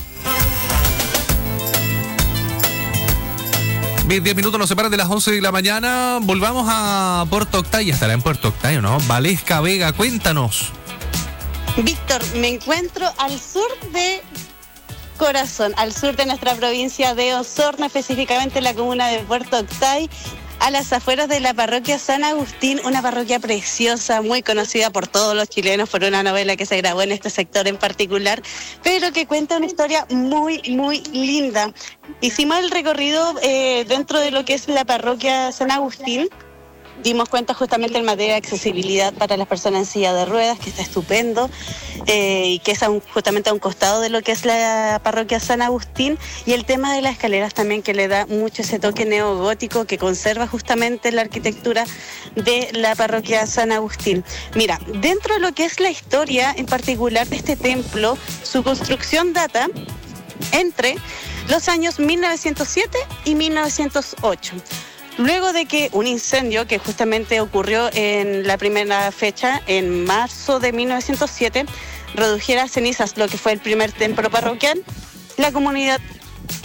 Bien, diez minutos nos separan de las once de la mañana. Volvamos a Puerto Octay. Estará en Puerto Octay, ¿no? Valesca Vega, cuéntanos. Víctor, me encuentro al sur de Corazón, al sur de nuestra provincia de Osorno, específicamente en la comuna de Puerto Octay, a las afueras de la parroquia San Agustín, una parroquia preciosa, muy conocida por todos los chilenos por una novela que se grabó en este sector en particular, pero que cuenta una historia muy, muy linda. Hicimos el recorrido eh, dentro de lo que es la parroquia San Agustín. Dimos cuenta justamente en materia de accesibilidad para las personas en silla de ruedas, que está estupendo, eh, y que es a un, justamente a un costado de lo que es la parroquia San Agustín, y el tema de las escaleras también, que le da mucho ese toque neogótico que conserva justamente la arquitectura de la parroquia San Agustín. Mira, dentro de lo que es la historia en particular de este templo, su construcción data entre los años mil novecientos siete y mil novecientos ocho. Luego de que un incendio que justamente ocurrió en la primera fecha, en marzo de mil novecientos siete, redujera a cenizas lo que fue el primer templo parroquial, la comunidad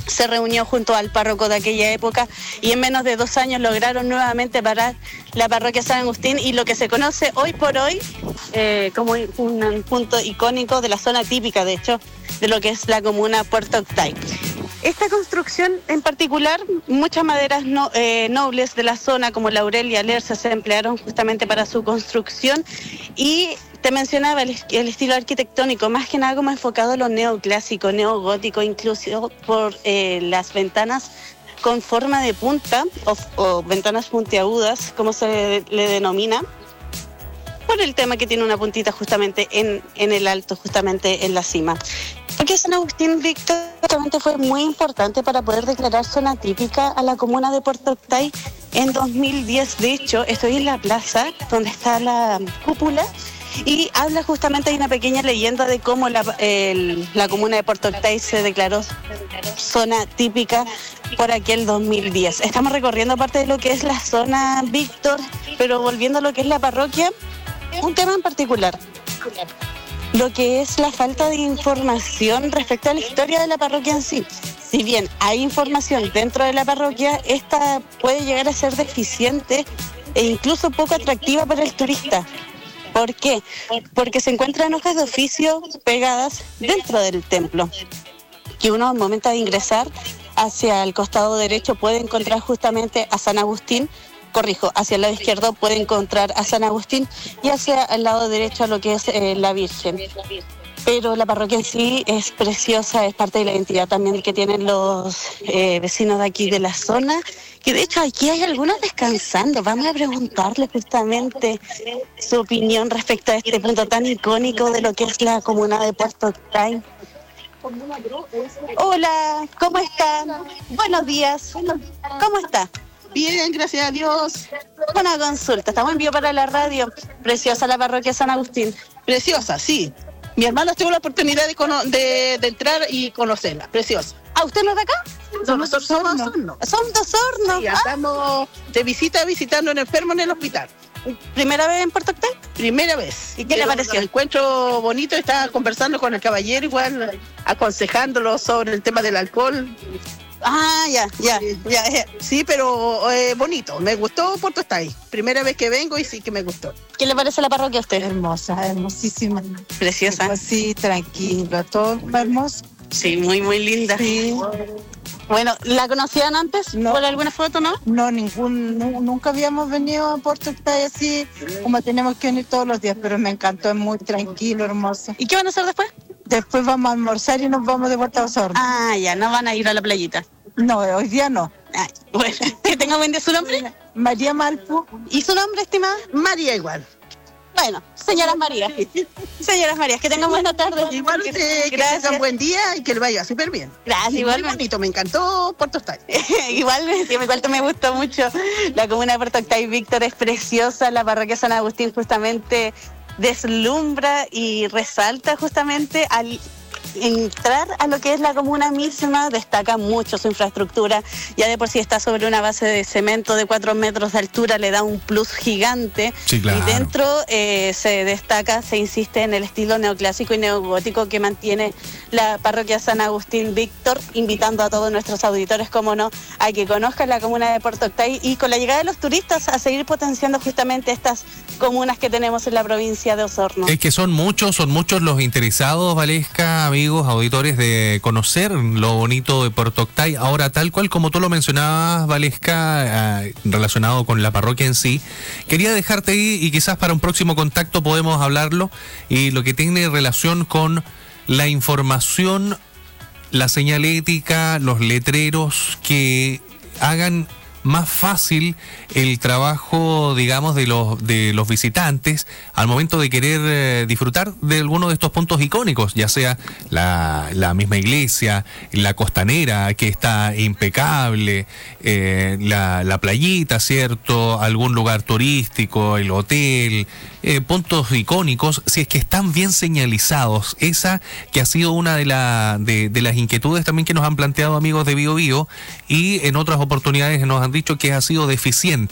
se reunió junto al párroco de aquella época y en menos de dos años lograron nuevamente parar la parroquia San Agustín y lo que se conoce hoy por hoy eh, como un, un punto icónico de la zona típica, de hecho, de lo que es la comuna Puerto Octay. Esta construcción en particular, muchas maderas no, eh, nobles de la zona como laurel y alerce se emplearon justamente para su construcción y te mencionaba el, el estilo arquitectónico, más que nada como enfocado a lo neoclásico, neogótico, incluso por eh, las ventanas con forma de punta o, o ventanas puntiagudas, como se le denomina, por el tema que tiene una puntita justamente en, en el alto, justamente en la cima. Porque San Agustín, Víctor, justamente fue muy importante para poder declarar zona típica a la comuna de Puerto Octay en dos mil diez. De hecho, estoy en la plaza donde está la cúpula y habla justamente, hay una pequeña leyenda de cómo la, el, la comuna de Puerto Octay se declaró zona típica por aquel dos mil diez. Estamos recorriendo parte de lo que es la zona, Víctor, pero volviendo a lo que es la parroquia, un tema en particular, lo que es la falta de información respecto a la historia de la parroquia en sí. Si bien hay información dentro de la parroquia, esta puede llegar a ser deficiente e incluso poco atractiva para el turista. ¿Por qué? Porque se encuentran hojas de oficio pegadas dentro del templo, que uno al momento de ingresar hacia el costado derecho puede encontrar justamente a San Agustín, corrijo, hacia el lado izquierdo puede encontrar a San Agustín y hacia el lado derecho a lo que es eh, la Virgen. Pero la parroquia en sí es preciosa, es parte de la identidad también que tienen los eh, vecinos de aquí de la zona, que de hecho aquí hay algunos descansando. Vamos a preguntarle justamente su opinión respecto a este punto tan icónico de lo que es la comuna de Puerto Octay. Hola, ¿cómo está? Buenos días. ¿Cómo está? Bien, gracias a Dios. Una consulta, estamos en vivo para la radio. Preciosa la parroquia San Agustín. Preciosa, sí. Mi hermana tuvo la oportunidad de, cono- de, de entrar y conocerla. Preciosa. ¿Ah, usted no es de acá? No, nosotros somos de Osorno. Son de Osorno. Sí, estamos de visita visitando a un enfermo en el hospital. ¿Primera vez en Puerto Octay? Primera vez. ¿Y qué le pareció? Un encuentro bonito, estaba conversando con el caballero, igual aconsejándolo sobre el tema del alcohol. Ah, ya, ya, ya, ya. Sí, pero eh, bonito. Me gustó Puerto Octay. Primera vez que vengo y sí que me gustó. ¿Qué le parece la parroquia a usted? Hermosa, hermosísima. Preciosa. Sí, tranquila, todo hermoso. Sí, muy, muy linda. Sí. Bueno, ¿la conocían antes? No. ¿Por alguna foto, no? No, ningún, nu- nunca habíamos venido a Puerto Octay así como tenemos que venir todos los días, pero me encantó, es muy tranquilo, hermoso. ¿Y qué van a hacer después? Después vamos a almorzar y nos vamos de vuelta a Osorno. Ah, ya, no van a ir a la playita. No, hoy día no. Ay, bueno, que tenga buen día. ¿Su nombre? María Malpu. ¿Y su nombre, estimada? María igual. Bueno, señoras María. Señoras María, que tengan buena tarde. Igual usted, que tengan buen día y que le vaya súper bien. Gracias, Sí, igual. muy bonito, me encantó Puerto Octay. Igual, sí, igual me gustó mucho. La comuna de Puerto Octay, Víctor, es preciosa. La parroquia San Agustín justamente deslumbra y resalta justamente al entrar a lo que es la comuna misma, destaca mucho su infraestructura. Ya de por sí está sobre una base de cemento de cuatro metros de altura, le da un plus gigante. Sí, claro. Y dentro eh, se destaca, se insiste en el estilo neoclásico y neogótico que mantiene la parroquia San Agustín, Víctor, invitando a todos nuestros auditores, como no, a que conozcan la comuna de Puerto Octay y con la llegada de los turistas a seguir potenciando justamente estas comunas que tenemos en la provincia de Osorno. Es que son muchos, son muchos los interesados, Valesca, amigos, auditores, de conocer lo bonito de Puerto Octay. Ahora, tal cual como tú lo mencionabas, Valesca, eh, relacionado con la parroquia en sí, quería dejarte ahí y quizás para un próximo contacto podemos hablarlo, y lo que tiene relación con la información, la señalética, los letreros que hagan más fácil el trabajo, digamos, de los de los visitantes al momento de querer eh, disfrutar de alguno de estos puntos icónicos, ya sea la, la misma iglesia, la costanera que está impecable, eh, la, la playita, ¿cierto? Algún lugar turístico, el hotel, eh, puntos icónicos, si es que están bien señalizados. Esa que ha sido una de, la, de, de las inquietudes también que nos han planteado amigos de Bio Bio, y en otras oportunidades nos han dicho que ha sido deficiente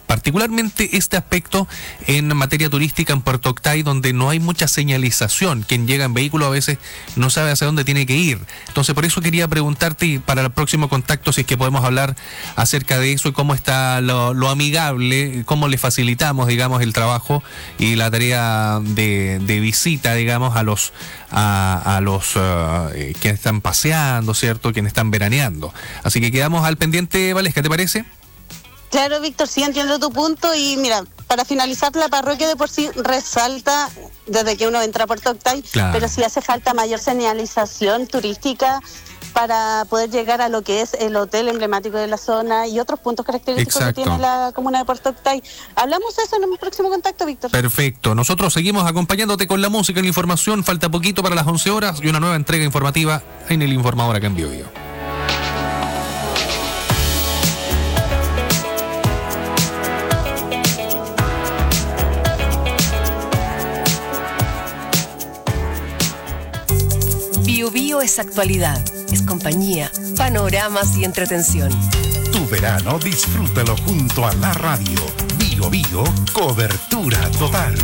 particularmente este aspecto en materia turística en Puerto Octay, donde no hay mucha señalización. Quien llega en vehículo a veces no sabe hacia dónde tiene que ir. Entonces, por eso quería preguntarte, y para el próximo contacto, si es que podemos hablar acerca de eso y cómo está lo, lo amigable, cómo le facilitamos, digamos, el trabajo y la tarea de, de visita, digamos, a los a, a los uh, quienes están paseando, ¿cierto? Quienes están veraneando. Así que quedamos al pendiente, Valesca, ¿te parece? Claro, Víctor, sí entiendo tu punto y mira, para finalizar, la parroquia de por sí resalta desde que uno entra a Puerto Octay, claro, pero sí hace falta mayor señalización turística para poder llegar a lo que es el hotel emblemático de la zona y otros puntos característicos Exacto. que tiene la comuna de Puerto Octay. Hablamos de eso en un próximo contacto, Víctor. Perfecto. Nosotros seguimos acompañándote con la música y la información. Falta poquito para las once horas y una nueva entrega informativa en el Informador acá en Bio Bio. Bio Bio es actualidad, es compañía, panoramas y entretención. Tu verano disfrútalo junto a la radio. Bio Bio, cobertura total.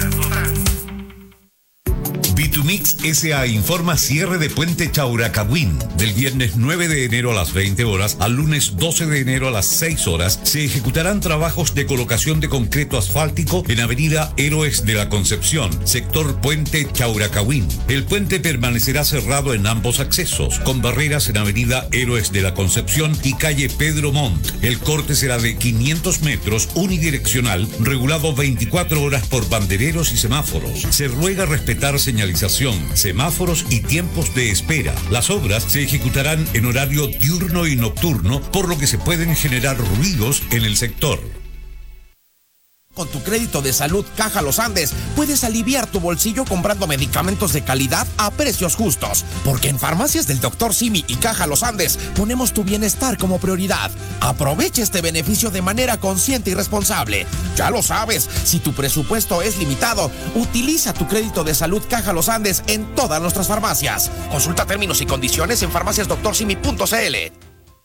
Vitumix S A informa cierre de Puente Chauracahuín. Del viernes nueve de enero a las veinte horas al lunes doce de enero a las seis horas se ejecutarán trabajos de colocación de concreto asfáltico en Avenida Héroes de la Concepción, sector Puente Chauracahuín. El puente permanecerá cerrado en ambos accesos, con barreras en Avenida Héroes de la Concepción y calle Pedro Montt. El corte será de quinientos metros unidireccional, regulado veinticuatro horas por bandereros y semáforos. Se ruega respetar señalización, semáforos y tiempos de espera. Las obras se ejecutarán en horario diurno y nocturno, por lo que se pueden generar ruidos en el sector. Con tu crédito de salud Caja Los Andes puedes aliviar tu bolsillo comprando medicamentos de calidad a precios justos. Porque en Farmacias del doctor Simi y Caja Los Andes ponemos tu bienestar como prioridad. Aprovecha este beneficio de manera consciente y responsable. Ya lo sabes, si tu presupuesto es limitado, utiliza tu crédito de salud Caja Los Andes en todas nuestras farmacias. Consulta términos y condiciones en farmacias doctor simi punto c l.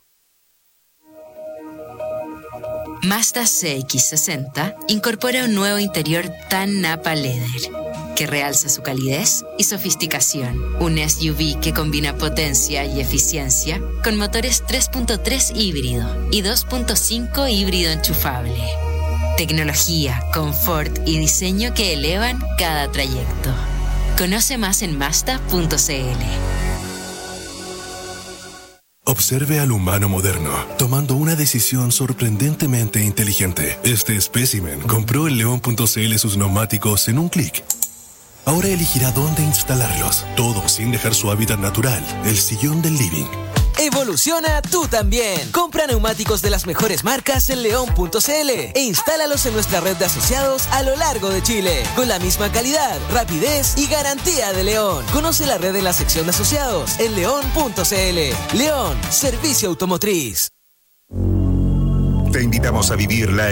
Mazda C X sesenta incorpora un nuevo interior tan Napa Leather que realza su calidez y sofisticación. Un S U V que combina potencia y eficiencia con motores tres punto tres híbrido y dos punto cinco híbrido enchufable. Tecnología, confort y diseño que elevan cada trayecto. Conoce más en Mazda punto c l. Observe al humano moderno, tomando una decisión sorprendentemente inteligente. Este espécimen compró en león punto c l sus neumáticos en un clic. Ahora elegirá dónde instalarlos, todo sin dejar su hábitat natural, el sillón del living. Evoluciona tú también. Compra neumáticos de las mejores marcas en león punto c l e instálalos en nuestra red de asociados a lo largo de Chile, con la misma calidad, rapidez y garantía de León. Conoce la red en la sección de asociados en león punto c l. León, servicio automotriz. Te invitamos a vivir la